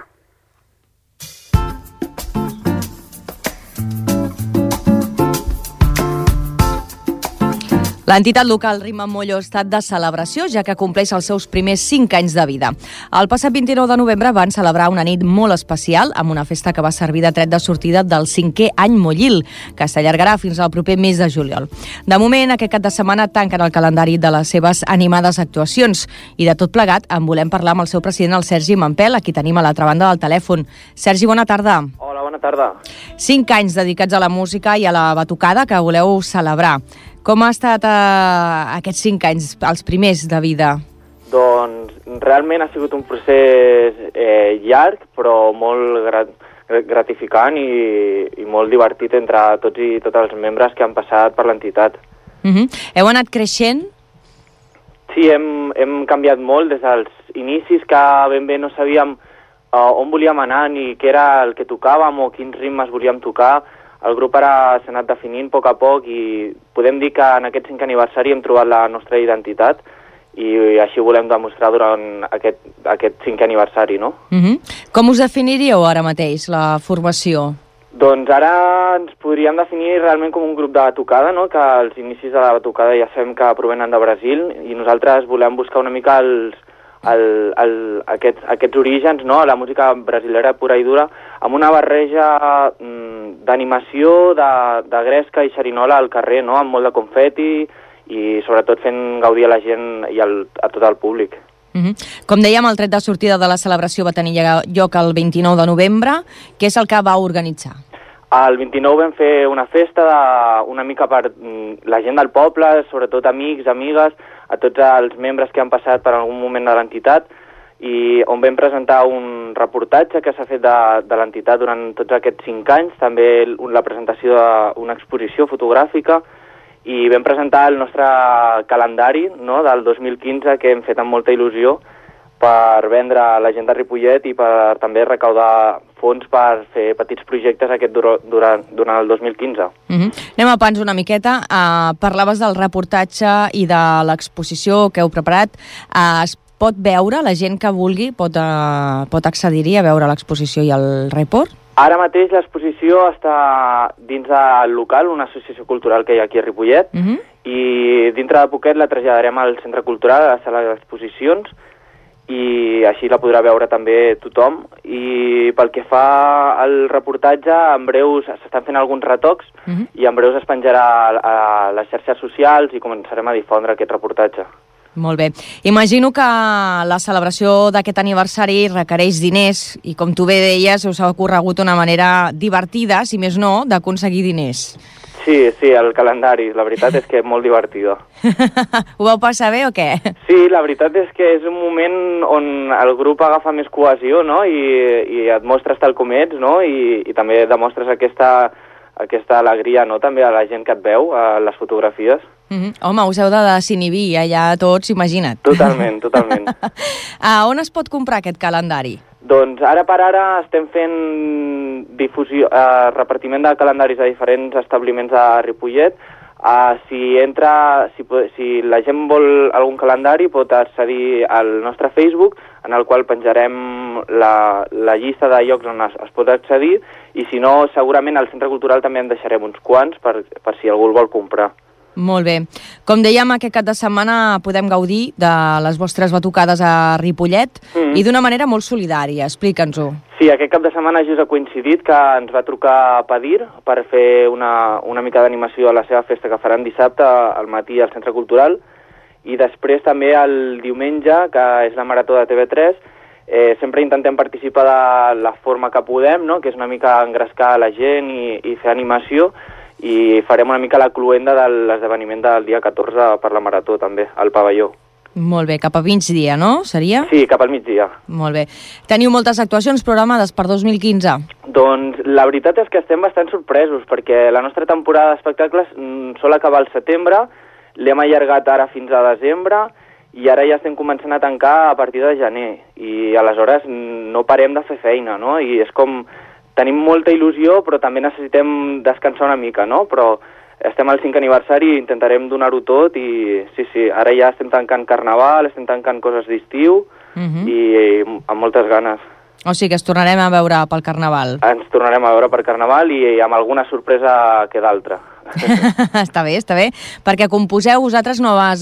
L'entitat local Rima Mollo està de celebració, ja que compleix els seus primers 5 anys de vida. El passat 29 de novembre van celebrar una nit molt especial amb una festa que va servir de tret de sortida del 5è any Mollil, que s'allargarà fins al proper mes de juliol. De moment, aquest cap de setmana tanquen el calendari de les seves animades actuacions i de tot plegat en volem parlar amb el seu president, el Sergi Mampel, a qui tenim a l'altra banda del telèfon. Sergi, bona tarda. Hola, bona tarda. 5 anys dedicats a la música i a la batucada que voleu celebrar. Com ha estat aquests 5 anys, els primers de vida? Doncs realment ha sigut un procés llarg, però molt gratificant i molt divertit entre tots i totes els membres que han passat per l'entitat. Heu anat creixent? Sí, hem canviat molt des dels inicis, que ben bé no sabíem on volíem anar ni què era el que tocàvem o quins ritmes volíem tocar. El grup ara s'ha anat definint a poc i podem dir que en aquest 5è aniversari hem trobat la nostra identitat i així volem demostrar durant aquest 5è aniversari, no? Com us definiríeu ara mateix, la formació? Doncs ara ens podríem definir realment com un grup de tocada, no? Que els inicis de la tocada ja sabem que provenen de Brasil i nosaltres volem buscar una mica aquests orígens, no? La música brasilera pura i dura, amb una barreja d'animació, de gresca i xerinola al carrer, no? Amb molt de confeti i sobretot fent gaudir a la gent i a tot el públic. Com dèiem, el tret de sortida de la celebració va tenir lloc el 29 de novembre. Què és el que va organitzar? El 29 vam fer una festa una mica per la gent del poble, sobretot amics, amigues, a tots els membres que han passat per algun moment de l'entitat, i on vam presentar un reportatge que s'ha fet de l'entitat durant tots aquests 5 anys, també la presentació d'una exposició fotogràfica, i vam presentar el nostre calendari, no?, del 2015, que hem fet amb molta il·lusió per vendre a la gent de Ripollet i per també recaudar fons per fer petits projectes durant el 2015. Anem a pans una miqueta. Parlaves del reportatge i de l'exposició que heu preparat. Es pot veure, la gent que vulgui pot accedir-hi a veure l'exposició i el report? Ara mateix l'exposició està dins del local, una associació cultural que hi ha aquí a Ripollet, i dintre de poquet la traslladarem al Centre Cultural, a la sala d'exposicions, i així la podrà veure també tothom. I pel que fa al reportatge, en breu s'estan fent alguns retocs i en breu es penjarà a les xarxes socials i començarem a difondre aquest reportatge. Molt bé. Imagino que la celebració d'aquest aniversari requereix diners i, com tu bé deies, us ha ocorregut una manera divertida, si més no, d'aconseguir diners. Sí, el calendari, la veritat és que és molt divertida. Ho vau passar bé o què? Sí, la veritat és que és un moment on el grup agafa més cohesió, no?, i et mostres tal com ets, no?, i també demostres aquesta alegria, no?, també a la gent que et veu, a les fotografies. Home, us heu de desinhibir allà tots, imagina't. Totalment. On es pot comprar aquest calendari? Doncs ara per ara estem fent repartiment de calendaris a diferents establiments de Ripollet. Si la gent vol algun calendari pot accedir al nostre Facebook, en el qual penjarem la llista de llocs on es pot accedir, i si no, segurament al Centre Cultural també en deixarem uns quants per si algú el vol comprar. Molt bé. Com dèiem, aquest cap de setmana podem gaudir de les vostres batucades a Ripollet i d'una manera molt solidària. Explica'ns-ho. Sí, aquest cap de setmana just ha coincidit que ens va trucar Padir per fer una mica d'animació a la seva festa que faran dissabte al matí al Centre Cultural, i després també el diumenge, que és la Marató de TV3, sempre intentem participar de la forma que podem, no?, que és una mica engrescar la gent i fer animació, i farem una mica la cluenda de l'esdeveniment del dia 14 per la Marató també, al pavelló. Molt bé, cap a migdia, no? Seria? Sí, cap al migdia. Molt bé. Teniu moltes actuacions programades per 2015? Doncs la veritat és que estem bastant sorpresos, perquè la nostra temporada d'espectacles sol acabar al setembre, l'hem allargat ara fins a desembre, i ara ja estem començant a tancar a partir de gener, i aleshores no parem de fer feina, no? I és com... Tenim molta il·lusió, però també necessitem descansar una mica, no? Però estem al 5è aniversari i intentarem donar-ho tot, i sí, ara ja estem tancant Carnaval, estem tancant coses d'estiu, i amb moltes ganes. O sigui que ens tornarem a veure pel Carnaval. Ens tornarem a veure per Carnaval i amb alguna sorpresa que d'altra. Està bé, perquè composeu vosaltres noves...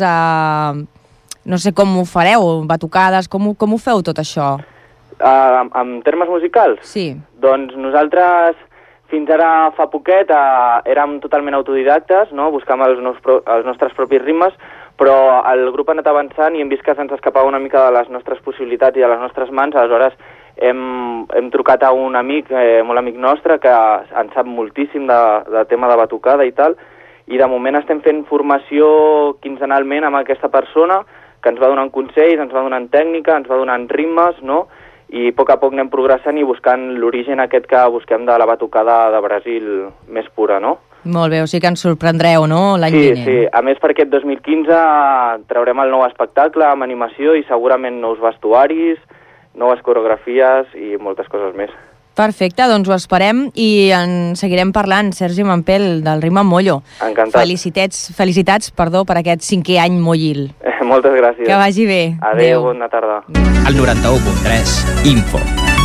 No sé com ho fareu, batucades, com ho feu tot això? En termes musicals? Sí. Doncs nosaltres fins ara fa poquet érem totalment autodidactes, no? Buscàvem els nostres propis ritmes, però el grup ha anat avançant i hem vist que se'ns escapava una mica de les nostres possibilitats i de les nostres mans. Aleshores hem trucat a un amic, molt amic nostre, que en sap moltíssim de tema de batucada i tal, i de moment estem fent formació quinzenalment amb aquesta persona, que ens va donant consells, ens va donant tècnica, ens va donant ritmes, no?, i a poc anem progressant i buscant l'origen aquest que busquem de la batucada de Brasil més pura, no? Molt bé, o sigui que ens sorprendreu, no?, l'any vinent. Sí, a més per aquest 2015 traurem el nou espectacle amb animació i segurament nous vestuaris, noves coreografies i moltes coses més. Perfecte, doncs ho esperem i en seguirem parlant. Sergi Mampel, del Ritme amb Mollo. Encantat. Felicitats per aquest 5è any Mollil. Moltes gràcies. Que vagi bé. Adéu, bona tarda. Al 91.3, Info.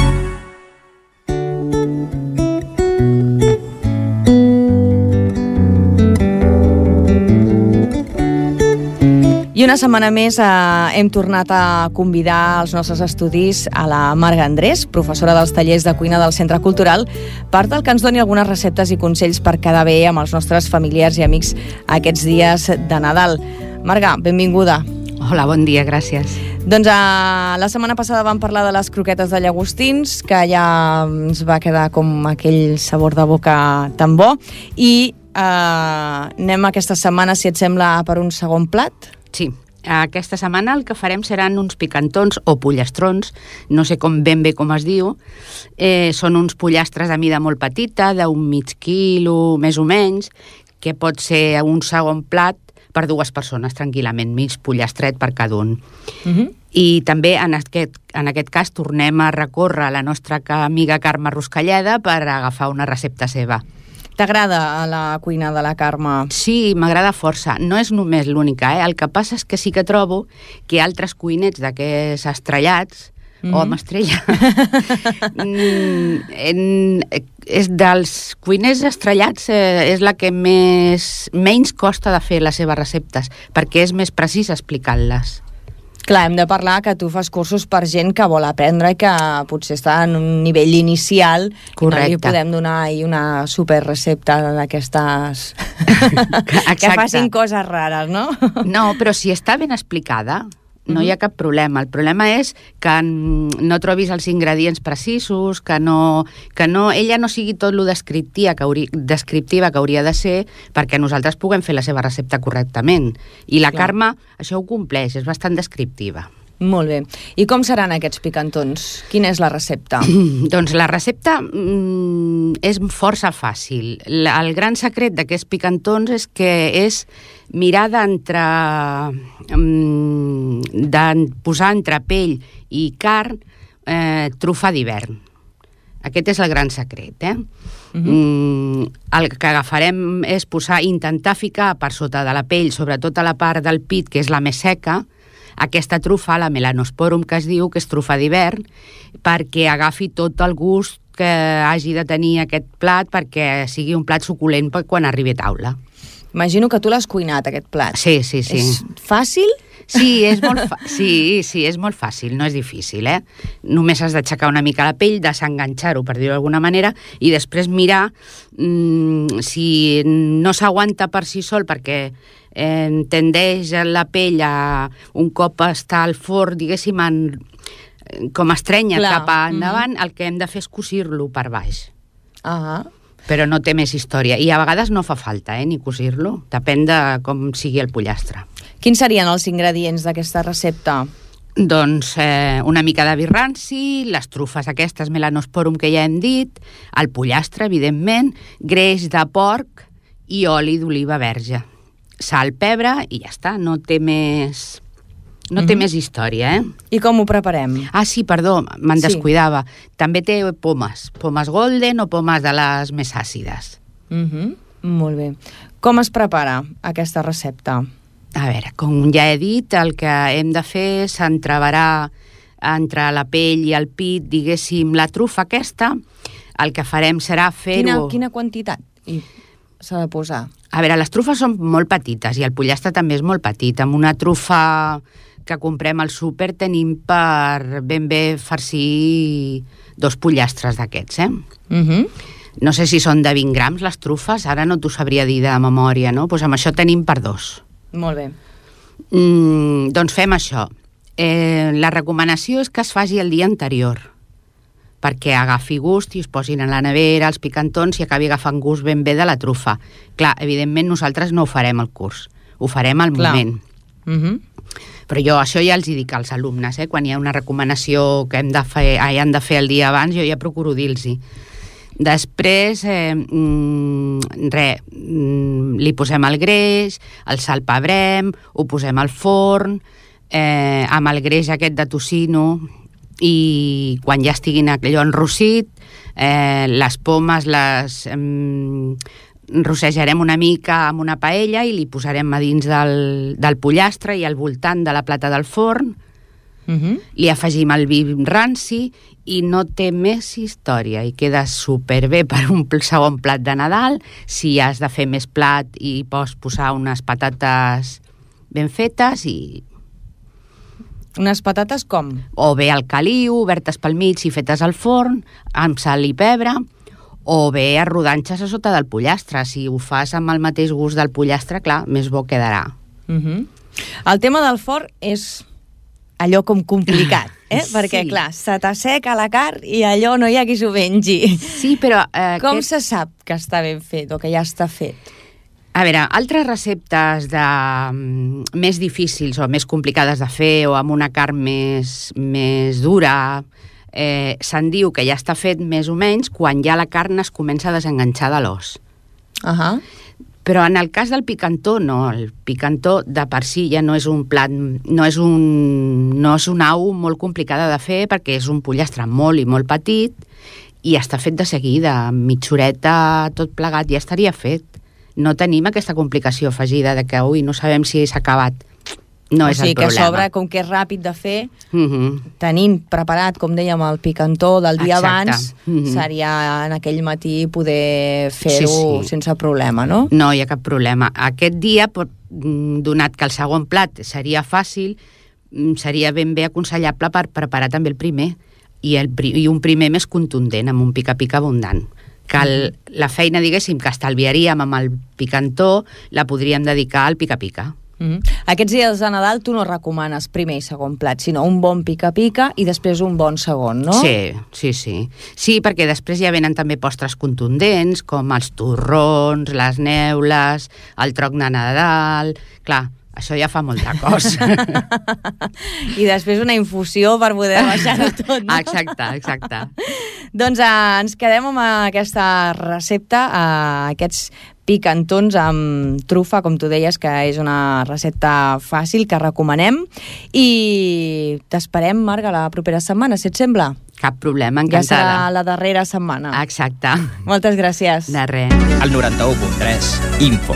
I una setmana més hem tornat a convidar als nostres estudis a la Marga Andrés, professora dels tallers de cuina del Centre Cultural, per tal que ens doni algunes receptes i consells per quedar bé amb els nostres familiars i amics aquests dies de Nadal. Marga, benvinguda. Hola, bon dia, gràcies. Doncs la setmana passada vam parlar de les croquetes de llagostins, que ja ens va quedar com aquell sabor de boca tan bo, i anem aquesta setmana, si et sembla, per un segon plat? Sí. Aquesta setmana el que farem seran uns picantons o pollastrons, no sé ben bé com es diu. Són uns pollastres de mida molt petita, d'un mig quilo, més o menys, que pot ser un segon plat per 2 persones, tranquil·lament, mig pollastret per cada un. I també, en aquest cas, tornem a recórrer la nostra amiga Carme Ruscalleda per agafar una recepta seva. T'agrada la cuina de la Carme? Sí, m'agrada força. No és només l'única, El que passa és que sí que trobo que altres cuinets d'aquests estrellats, o amb estrella, és dels cuiners estrellats, és la que menys costa de fer les seves receptes, perquè és més precís explicant-les. Clar, hem de parlar que tu fas cursos per gent que vol aprendre i que potser està en un nivell inicial. Correcte. I no li podem donar una super recepta d'aquestes que facin coses rares, no? No, però si està ben explicada, no hi ha cap problema. El problema és que no trobis els ingredients precisos, que ella no sigui tot lo descriptiva que hauria de ser perquè nosaltres puguem fer la seva recepta correctament. I la Carme això ho compleix, és bastant descriptiva. Molt bé. I com seran aquests picantons? Quina és la recepta? Doncs la recepta és força fàcil. El gran secret d'aquests picantons és que és mirar de posar entre pell i carn trufa d'hivern. Aquest és el gran secret, El que agafarem és intentar ficar per sota de la pell, sobretot a la part del pit, que és la més seca, aquesta trufa, la melanosporum que es diu, que és trufa d'hivern, perquè agafi tot el gust que hagi de tenir aquest plat perquè sigui un plat suculent quan arribi a taula. Imagino que tu l'has cuinat, aquest plat. Sí. És fàcil? Sí, és molt fàcil, no és difícil, Només has d'aixecar una mica la pell, desenganxar-ho, per dir-ho d'alguna manera, i després mirar si no s'aguanta per si sol, perquè tendeix la pell a, un cop està al forn, diguéssim, com estrenya cap endavant, el que hem de fer és cosir-lo per baix. Però no té més història. I a vegades no fa falta, ni cosir-lo. Depèn de com sigui el pollastre. Quins serien els ingredients d'aquesta recepta? Doncs una mica de vi ranci, les trufes aquestes melanosporum que ja hem dit, el pollastre, evidentment, greix de porc i oli d'oliva verge. Sal, pebre i ja està, no té més història, I com ho preparem? Ah, sí, perdó, me'n descuidava. També té pomes golden o pomes de les més àcides. Molt bé. Com es prepara aquesta recepta? A veure, com ja he dit, el que hem de fer és entreverar entre la pell i el pit, diguéssim, la trufa aquesta. El que farem serà fer-ho... Quina quantitat s'ha de posar? A veure, les trufes són molt petites i el pollastre també és molt petit. Amb una trufa que comprem al súper tenim per ben bé farcir 2 pollastres d'aquests, No sé si són de 20 grams les trufes, ara no t'ho sabria dir de memòria, no? Doncs amb això tenim per 2. Molt bé. Doncs fem això. La recomanació és que es faci el dia anterior, perquè agafi gust i es posin a la nevera els picantons i acabi agafant gust ben bé de la trufa. Clar, evidentment nosaltres no ho farem al curs, ho farem al moment. Però jo això ja els hi dic als alumnes, quan hi ha una recomanació que han de fer el dia abans, jo ja procuro dir-los-hi. Després, li posem el greix, el salpebrem, ho posem al forn, amb el greix aquest de tocino, i quan ja estiguin allò enrossit, les pomes les rossejarem una mica amb una paella i li posarem a dins del pollastre i al voltant de la plata del forn. Li afegim el vi ranci i no té més història i queda superbé per un segon plat de Nadal. Si has de fer més plat i pots posar unes patates ben fetes i... Unes patates com? O bé al caliu, obertes pel mig i fetes al forn, amb sal i pebre, o bé a rodanxes a sota del pollastre. Si ho fas amb el mateix gust del pollastre, clar, més bo quedarà. El tema del forn és allò com complicat, perquè, clar, se t'asseca la carn i allò no hi ha qui s'ho mengi. Sí, però... Com se sap que està ben fet o que ja està fet? A veure, altres receptes més difícils o més complicades de fer o amb una carn més dura, se'n diu que ja està fet més o menys quan ja la carn es comença a desenganxar de l'os. Però en el cas del picantó, no. El picantó de per si ja no és un plat, no és una au molt complicada de fer perquè és un pollastre molt i molt petit i està fet de seguida, amb mitja horeta, tot plegat, ja estaria fet. No tenim aquesta complicació afegida de que, no sabem si s'ha acabat. No és el problema. O sigui que a sobre, com que és ràpid de fer, tenint preparat, com dèiem, el picantó del dia abans, seria en aquell matí poder fer-ho sense problema, no? No hi ha cap problema. Aquest dia, donat que el segon plat seria fàcil, seria ben bé aconsellable per preparar també el primer, i un primer més contundent, amb un pica-pica abundant. Que la feina, diguéssim, que estalviaríem amb el picantó, la podríem dedicar al pica-pica. Aquests dies de Nadal tu no recomanes primer i segon plat, sinó un bon pica-pica i després un bon segon, no? Sí. Sí, perquè després ja venen també postres contundents, com els torrons, les neules, el troc de Nadal... Clar, això ja fa molta cosa. I després una infusió per poder baixar-ho tot, no? Exacte. Doncs ens quedem amb aquesta recepta, aquests picantons amb trufa, com tu deies, que és una recepta fàcil que recomanem. I t'esperem, Marga, la propera setmana, si et sembla. Cap problema, encantada. Ja serà la darrera setmana. Exacte. Moltes gràcies. De res. Al 91.3, Info.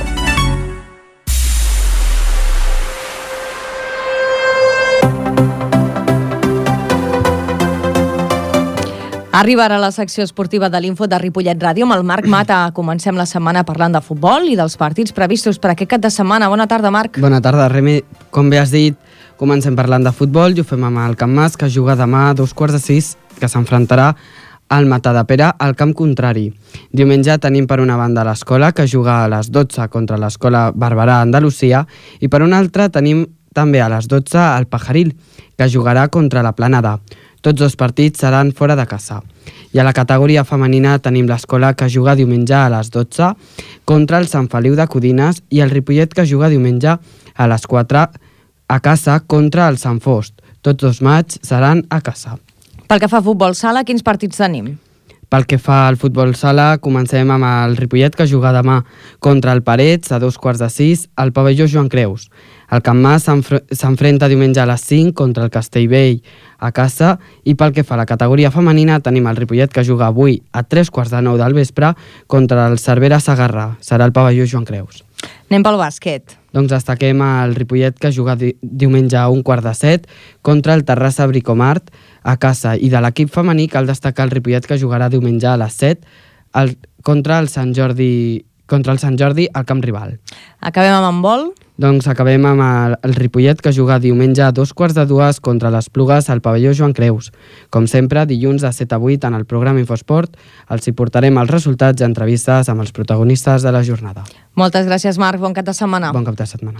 Arriba ara la secció esportiva de l'Info de Ripollet Ràdio amb el Marc Mata. Comencem la setmana parlant de futbol i dels partits previstos per aquest cap de setmana. Bona tarda, Marc. Bona tarda, Remi. Com bé has dit, comencem parlant de futbol i ho fem amb el Camp Mas, que juga demà a 5:45, que s'enfrontarà al Matadepera al camp contrari. Diumenge tenim per una banda l'Escola, que juga a les 12 contra l'Escola Barberà Andalusia, i per una altra tenim també a les 12 el Pajaril, que jugarà contra la Planada. Tots dos partits seran fora de casa. I a la categoria femenina tenim l'Escola, que juga diumenge a les 12 contra el Sant Feliu de Codines, i el Ripollet, que juga diumenge a les 4 a casa contra el Sant Fost. Tots dos matxs seran a casa. Pel que fa a futbol sala, quins partits tenim? Pel que fa al futbol sala, comencem amb el Ripollet, que juga demà contra el Parets a 5:45 al pavelló Joan Creus. El Camp Mas s'enfrenta diumenge a les 5 contra el Castellvell a casa, i pel que fa a la categoria femenina tenim el Ripollet, que juga avui a 3:45 del vespre contra el Cervera Sagarra. Serà el pavelló Joan Creus. Anem pel bàsquet. Doncs destaquem el Ripollet, que juga diumenge a 1:15 contra el Terrassa Bricomart a casa, i de l'equip femení cal destacar el Ripollet, que jugarà diumenge a les 7 contra el Sant Jordi al camp rival. Acabem amb handbol? Doncs acabem amb el Ripollet, que juga diumenge a 2:15 contra les Plugues al pavelló Joan Creus. Com sempre, dilluns de 7 a 8 en el programa Infosport els hi portarem els resultats i entrevistes amb els protagonistes de la jornada. Moltes gràcies, Marc. Bon cap de setmana. Bon cap de setmana.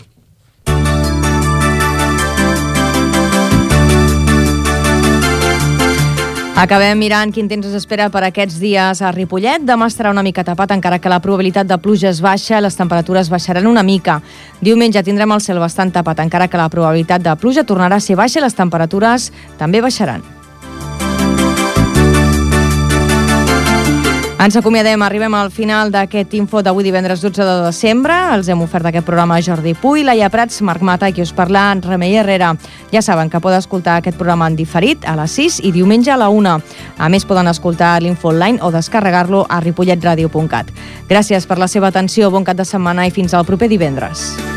Acabem mirant quin temps ens espera per aquests dies a Ripollet. Demà estarà una mica tapat, encara que la probabilitat de pluja és baixa, les temperatures baixaran una mica. Diumenge tindrem el cel bastant tapat, encara que la probabilitat de pluja tornarà a ser baixa i les temperatures també baixaran. Ens acomiadem, arribem al final d'aquest info d'avui divendres 12 de desembre. Els hem ofert aquest programa Jordi Puy, Laia Prats, Marc Mata, i qui us parla, Remei Herrera. Ja saben que poden escoltar aquest programa en diferit a les 6 i diumenge a la 1. A més, poden escoltar l'Info online o descarregar-lo a ripolletradio.cat. Gràcies per la seva atenció, bon cap de setmana i fins al proper divendres.